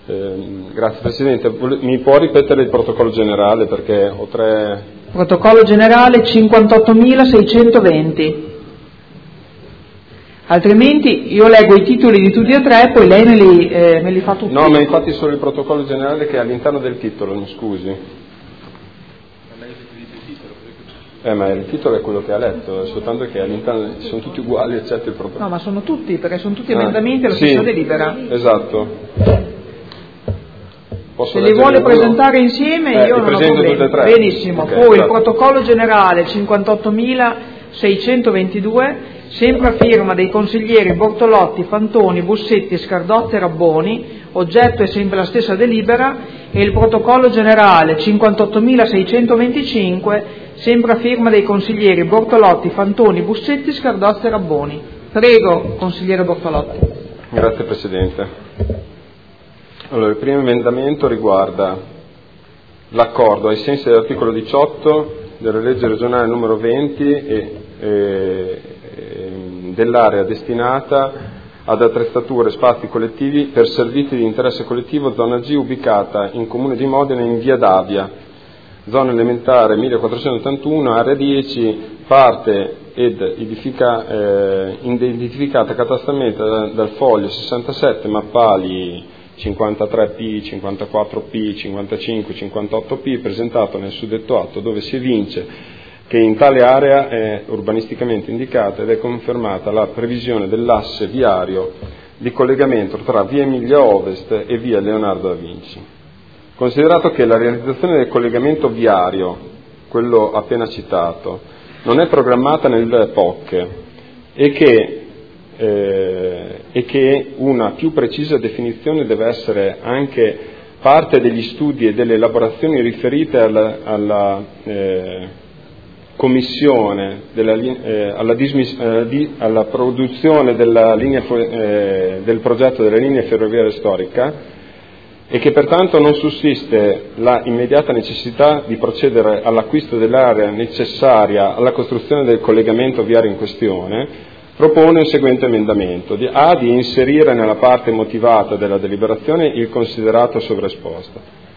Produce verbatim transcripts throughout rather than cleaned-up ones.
Eh, grazie Presidente, mi può ripetere il protocollo generale perché ho tre... Protocollo generale cinquantottomilaseicentoventi. Altrimenti io leggo i titoli di tutti e tre, poi lei me li, eh, me li fa tutti. No, ma infatti solo il protocollo generale che è all'interno del titolo, mi scusi. Eh, ma il titolo è quello che ha letto, soltanto che all'interno sono tutti uguali eccetto il protocollo. No, ma sono tutti, perché sono tutti ah, emendamenti alla sì, stessa delibera. Esatto. Posso Se li vuole uno? presentare insieme eh, io non ho problemi. Benissimo, okay, poi esatto. Il protocollo generale cinquantottomilaseicentoventidue, sempre a firma dei consiglieri Bortolotti, Fantoni, Bussetti, Scardotta e Rabboni, oggetto è sempre la stessa delibera, e il protocollo generale cinquantottomilaseicentoventicinque, sempre a firma dei consiglieri Bortolotti, Fantoni, Bussetti, Scardotta e Rabboni. Prego, consigliere Bortolotti. Grazie Presidente. Allora, il primo emendamento riguarda l'accordo ai sensi dell'articolo diciotto della legge regionale numero venti e, e, e dell'area destinata ad attrezzature, spazi collettivi per servizi di interesse collettivo, zona G, ubicata in Comune di Modena in via Davia, zona elementare millequattrocentottantuno, area dieci, parte ed edifica, eh, identificata catastralmente dal, dal foglio sessantasette, mappali cinquantatré P, cinquantaquattro P, cinquantacinque, cinquantotto P, presentato nel suddetto atto, dove si evince che in tale area è urbanisticamente indicata ed è confermata la previsione dell'asse viario di collegamento tra via Emilia Ovest e via Leonardo da Vinci. Considerato che la realizzazione del collegamento viario, quello appena citato, non è programmata nel P O C e che Eh, e che una più precisa definizione deve essere anche parte degli studi e delle elaborazioni riferite alla, alla eh, commissione, della, eh, alla, dismis, eh, di, alla produzione della linea, eh, del progetto della linea ferroviaria storica, e che pertanto non sussiste la immediata necessità di procedere all'acquisto dell'area necessaria alla costruzione del collegamento viario in questione, propone il seguente emendamento: di, A. di inserire nella parte motivata della deliberazione il considerato sovraesposto,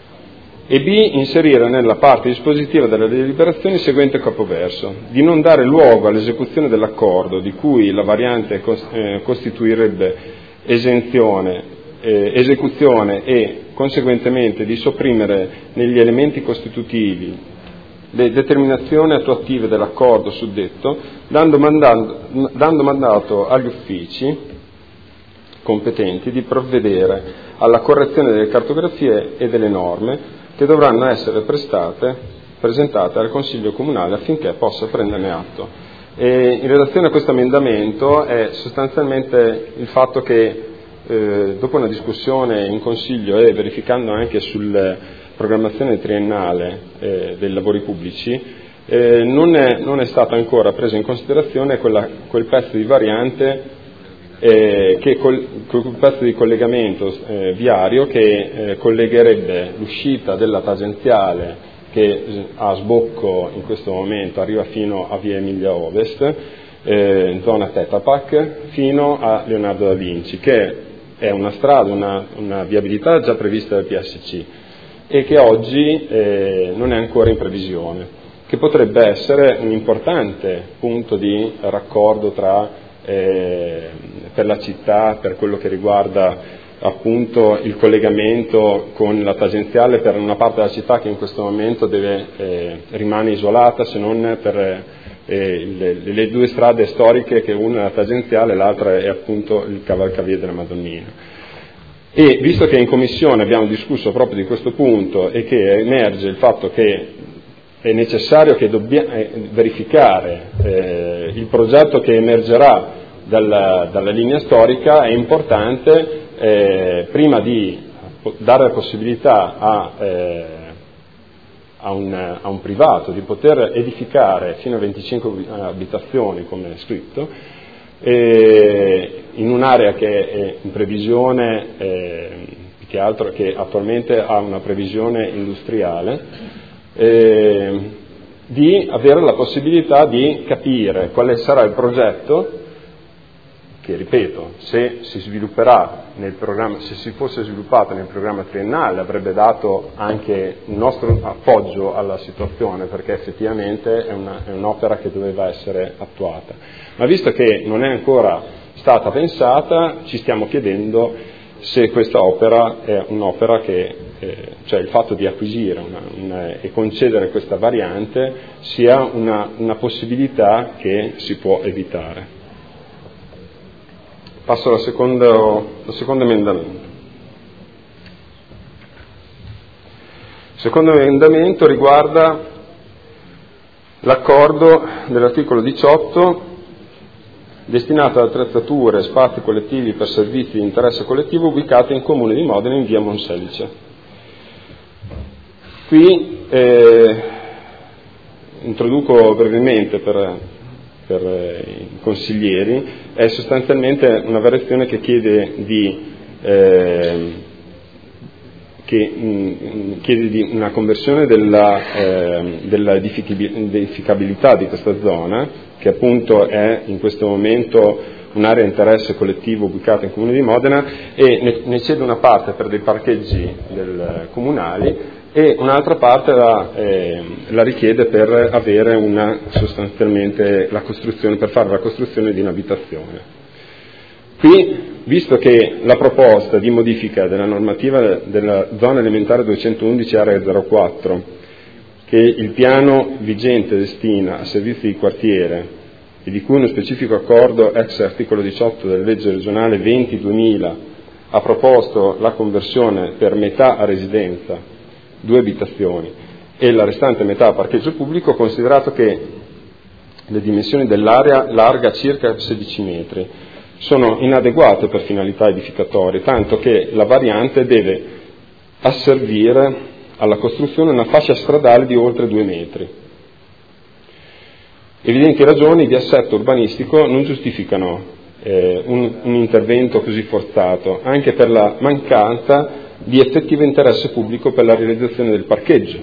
e B. inserire nella parte dispositiva della deliberazione il seguente capoverso: di non dare luogo all'esecuzione dell'accordo di cui la variante costituirebbe esenzione, eh, esecuzione e conseguentemente di sopprimere negli elementi costitutivi le determinazioni attuative dell'accordo suddetto, dando mandato, dando mandato agli uffici competenti di provvedere alla correzione delle cartografie e delle norme che dovranno essere prestate, presentate al Consiglio Comunale affinché possa prenderne atto. E in relazione a questo emendamento è sostanzialmente il fatto che eh, dopo una discussione in Consiglio e verificando anche sul programmazione triennale eh, dei lavori pubblici, eh, non, è, non è stata ancora presa in considerazione quella, quel pezzo di variante, eh, che col, quel pezzo di collegamento eh, viario che eh, collegherebbe l'uscita della tangenziale che a sbocco in questo momento arriva fino a via Emilia Ovest, eh, zona Tetrapac, fino a Leonardo da Vinci, che è una strada, una, una viabilità già prevista dal P S C e che oggi eh, non è ancora in previsione, che potrebbe essere un importante punto di raccordo tra, eh, per la città, per quello che riguarda appunto il collegamento con la tangenziale per una parte della città che in questo momento deve, eh, rimane isolata, se non per eh, le, le due strade storiche, che una è la tangenziale e l'altra è appunto il cavalcavia della Madonnina. E visto che in Commissione abbiamo discusso proprio di questo punto e che emerge il fatto che è necessario che dobbia, eh, verificare eh, il progetto che emergerà dalla, dalla linea storica, è importante eh, prima di dare la possibilità a, eh, a, un, a un privato di poter edificare fino a venticinque abitazioni, come è scritto, Eh, in un'area che è in previsione, eh, che altro che attualmente ha una previsione industriale, eh, di avere la possibilità di capire quale sarà il progetto che, ripeto, se si svilupperà nel programma, se si fosse sviluppata nel programma triennale, avrebbe dato anche il nostro appoggio alla situazione, perché effettivamente è, una, è un'opera che doveva essere attuata. Ma visto che non è ancora stata pensata, ci stiamo chiedendo se questa opera è un'opera che, eh, cioè il fatto di acquisire una, una, e concedere questa variante sia una, una possibilità che si può evitare. Passo al secondo, al secondo emendamento. Il secondo emendamento riguarda l'accordo dell'articolo diciotto destinato ad attrezzature e spazi collettivi per servizi di interesse collettivo ubicati in Comune di Modena in via Monselice. Qui eh, introduco brevemente per, per i consiglieri, è sostanzialmente una variazione che chiede di, eh, che, mh, chiede di una conversione della, eh, della edificabilità di questa zona, che appunto è in questo momento un'area di interesse collettivo ubicata in Comune di Modena, e ne, ne cede una parte per dei parcheggi del, comunali e un'altra parte la, eh, la richiede per avere una, sostanzialmente la costruzione, per fare la costruzione di un'abitazione. Qui, visto che la proposta di modifica della normativa della zona elementare duecentoundici area zero quattro, che il piano vigente destina a servizi di quartiere e di cui uno specifico accordo ex articolo diciotto della legge regionale venti duemila ha proposto la conversione per metà a residenza, due abitazioni, e la restante metà a parcheggio pubblico, considerato che le dimensioni dell'area larga circa sedici metri sono inadeguate per finalità edificatorie, tanto che la variante deve asservire alla costruzione una fascia stradale di oltre due metri. Evidenti ragioni di assetto urbanistico non giustificano eh, un, un intervento così forzato, anche per la mancanza di effettivo interesse pubblico per la realizzazione del parcheggio.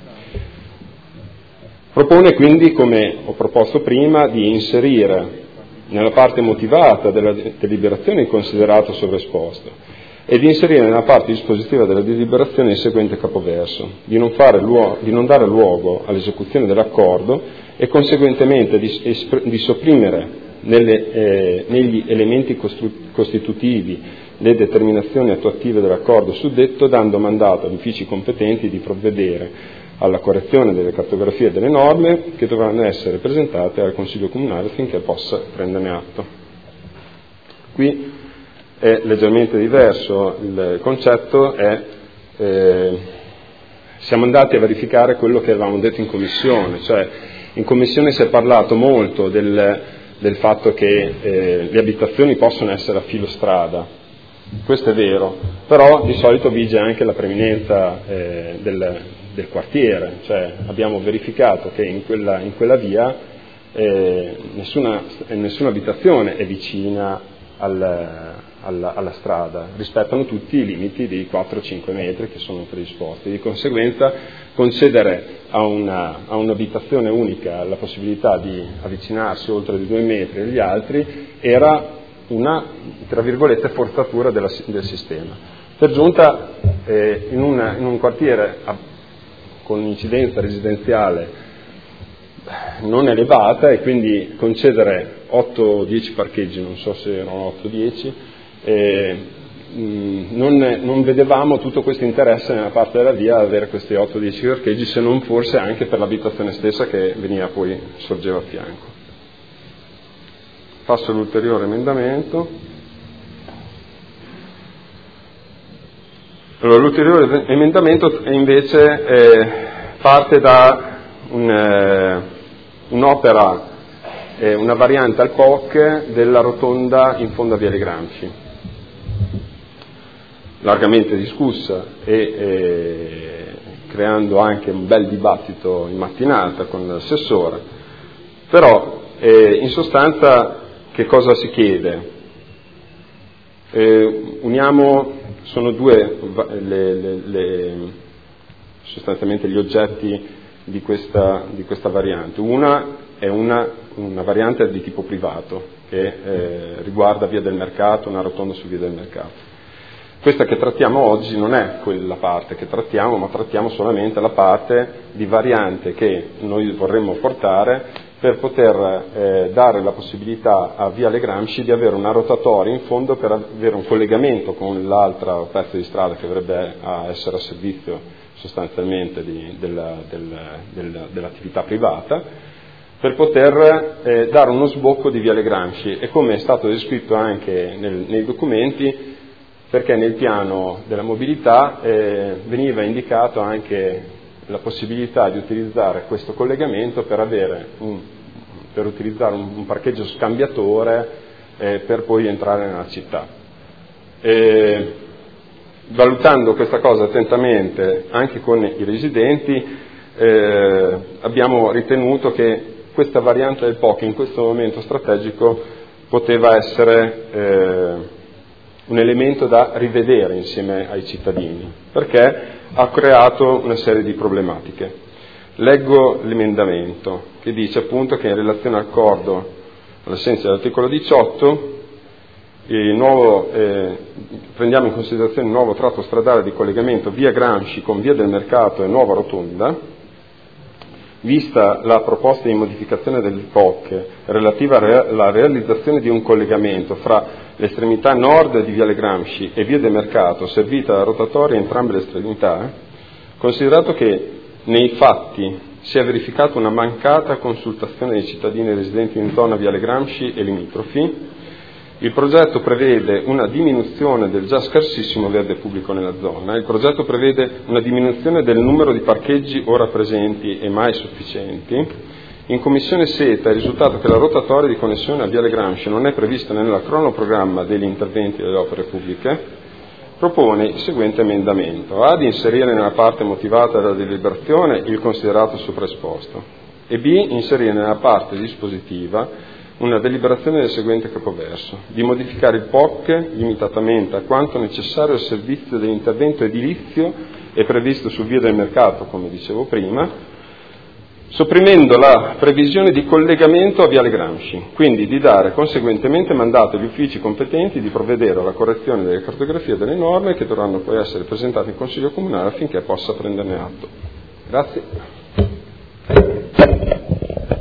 Propone quindi, come ho proposto prima, di inserire nella parte motivata della deliberazione il considerato sovraesposto e di inserire nella parte dispositiva della deliberazione il seguente capoverso: di non, fare luogo, di non dare luogo all'esecuzione dell'accordo e conseguentemente di, espr- di sopprimere nelle, eh, negli elementi costru- costitutivi le determinazioni attuative dell'accordo suddetto, dando mandato agli uffici competenti di provvedere alla correzione delle cartografie e delle norme che dovranno essere presentate al Consiglio Comunale affinché possa prenderne atto. Qui è leggermente diverso il concetto, è, eh, siamo andati a verificare quello che avevamo detto in Commissione, cioè in Commissione si è parlato molto del, del fatto che eh, le abitazioni possono essere a filo strada. Questo è vero, però di solito vige anche la preminenza eh, del, del quartiere, cioè abbiamo verificato che in quella, in quella via eh, nessuna, nessuna abitazione è vicina al, alla, alla strada, rispettano tutti i limiti dei quattro cinque metri che sono predisposti. Di conseguenza concedere a, una, a un'abitazione unica la possibilità di avvicinarsi oltre di due metri agli altri era una, tra virgolette, forzatura della, del sistema. Per giunta eh, in, una, in un quartiere a, con incidenza residenziale non elevata, e quindi concedere otto dieci parcheggi, non so se erano otto dieci, eh, non, non vedevamo tutto questo interesse nella parte della via ad avere questi otto dieci parcheggi, se non forse anche per l'abitazione stessa che veniva poi, sorgeva a fianco. Passo all'ulteriore emendamento. Allora, l'ulteriore emendamento è invece eh, parte da un, eh, un'opera, eh, una variante al P O C della rotonda in fondo a Viale Gramsci, largamente discussa e eh, creando anche un bel dibattito in mattinata con l'assessore, però eh, in sostanza che cosa si chiede? Eh, uniamo, sono due le, le, le, sostanzialmente gli oggetti di questa, di questa variante. Una è una, una variante di tipo privato che eh, riguarda Via del Mercato, una rotonda su Via del Mercato. Questa che trattiamo oggi non è quella parte che trattiamo, ma trattiamo solamente la parte di variante che noi vorremmo portare per poter eh, dare la possibilità a Viale Gramsci di avere una rotatoria in fondo per avere un collegamento con l'altra pezzo di strada che dovrebbe a essere a servizio sostanzialmente di, della, del, del, dell'attività privata, per poter eh, dare uno sbocco di Viale Gramsci, e come è stato descritto anche nel, nei documenti, perché nel piano della mobilità eh, veniva indicato anche la possibilità di utilizzare questo collegamento per avere un, per utilizzare un, un parcheggio scambiatore eh, per poi entrare nella città. E, valutando questa cosa attentamente anche con i residenti, eh, abbiamo ritenuto che questa variante del P O C in questo momento strategico poteva essere eh, un elemento da rivedere insieme ai cittadini, perché ha creato una serie di problematiche. Leggo l'emendamento che dice appunto che in relazione all'accordo all'essenza dell'articolo diciotto il nuovo, eh, prendiamo in considerazione il nuovo tratto stradale di collegamento via Gramsci con via del Mercato e Nuova Rotonda, vista la proposta di modificazione del P O C relativa alla realizzazione di un collegamento fra l'estremità nord di Viale Gramsci e via del Mercato, servita da rotatoria a entrambe le estremità, considerato che nei fatti si è verificata una mancata consultazione dei cittadini residenti in zona Viale Gramsci e limitrofi, il progetto prevede una diminuzione del già scarsissimo verde pubblico nella zona, il progetto prevede una diminuzione del numero di parcheggi ora presenti e mai sufficienti. In Commissione SETA è risultato che la rotatoria di connessione a Viale Gramsci non è prevista nel cronoprogramma degli interventi delle opere pubbliche. Propone il seguente emendamento: A. Di inserire nella parte motivata della deliberazione il considerato sopraesposto, e B. Inserire nella parte dispositiva una deliberazione del seguente capoverso: di modificare il P O C limitatamente a quanto necessario al servizio dell'intervento edilizio e previsto su Via del Mercato, come dicevo prima, sopprimendo la previsione di collegamento a Viale Gramsci, quindi di dare conseguentemente mandato agli uffici competenti di provvedere alla correzione delle cartografie delle norme che dovranno poi essere presentate in Consiglio Comunale affinché possa prenderne atto. Grazie.